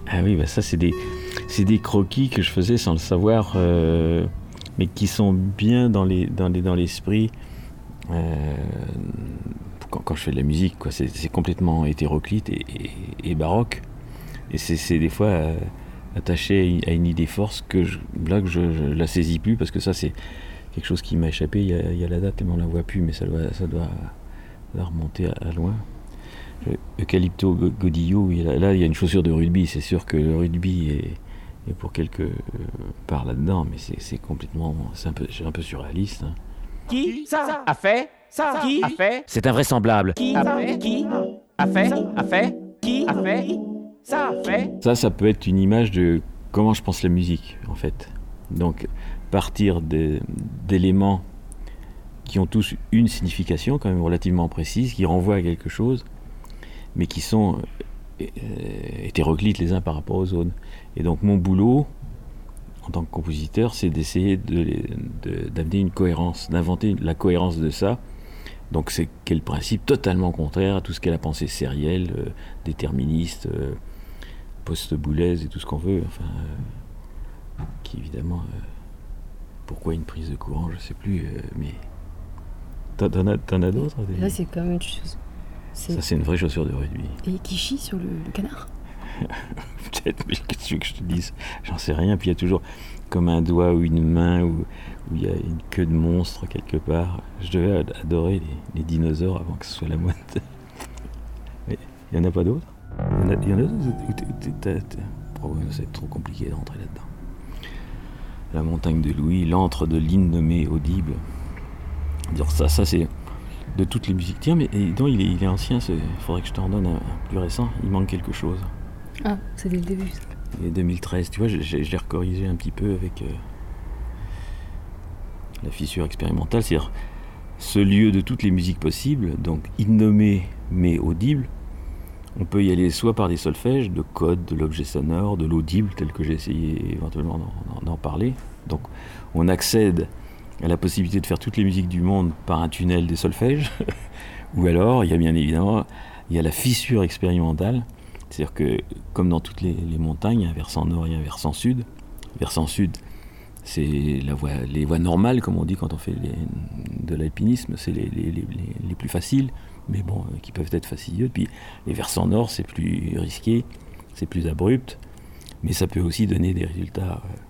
Ah oui, bah ça c'est des croquis que je faisais sans le savoir, mais qui sont bien dans l'esprit quand je fais de la musique, quoi. C'est complètement hétéroclite et baroque, et c'est des fois attaché à une idée force que je la saisis plus, parce que ça c'est quelque chose qui m'a échappé. Il y a la date et on la voit plus, mais ça doit remonter à loin. Eucalypto Godillot, là il y a une chaussure de rugby. C'est sûr que le rugby est pour quelque part là-dedans, mais c'est complètement, c'est un peu surréaliste, hein. Qui ça a fait ça? Qui a fait? C'est invraisemblable. Qui a fait? Qui a fait? A fait? Qui a fait? Ça a fait? Ça peut être une image de comment je pense la musique, en fait. Donc partir d'éléments qui ont tous une signification quand même relativement précise, qui renvoient à quelque chose, mais qui sont hétéroclites les uns par rapport aux autres. Et donc mon boulot en tant que compositeur, c'est d'essayer d'amener une cohérence, d'inventer la cohérence de ça. Donc c'est quel principe totalement contraire à tout ce qu'est la pensée sérielle, déterministe, post-boulaise et tout ce qu'on veut. Enfin, qui évidemment, pourquoi une prise de courant, je sais plus, mais t'en as d'autres? Là c'est quand même une chose. Ça c'est une vraie chaussure de rugby. Et qui chie sur le canard? Peut-être, mais qu'est-ce que tu veux que je te dise? J'en sais rien. Puis il y a toujours comme un doigt ou une main où il y a une queue de monstre quelque part. Je devais adorer les dinosaures avant que ce soit la mode. Mais il n'y en a pas d'autres? Il y en a d'autres? C'est trop compliqué d'entrer là-dedans. La montagne de Louis, l'antre de l'innommé audible. Dire ça c'est de toutes les musiques. Tiens, mais donc il est ancien, il faudrait que je t'en donne un plus récent. Il manque quelque chose. Ah, c'est dès le début ça. Il est 2013, tu vois, je l'ai recorrigé un petit peu avec la fissure expérimentale, c'est-à-dire ce lieu de toutes les musiques possibles, donc innommé mais audible. On peut y aller soit par des solfèges, de codes, de l'objet sonore, de l'audible, tel que j'ai essayé éventuellement d'en parler. Donc on accède à la possibilité de faire toutes les musiques du monde par un tunnel des solfèges. Ou alors, il y a bien évidemment la fissure expérimentale. C'est-à-dire que, comme dans toutes les montagnes, il y a un versant nord et un versant sud. Le versant sud, c'est les voies normales, comme on dit quand on fait de l'alpinisme, c'est les plus faciles, mais bon, qui peuvent être fastidieux. Puis les versants nord, c'est plus risqué, c'est plus abrupt, mais ça peut aussi donner des résultats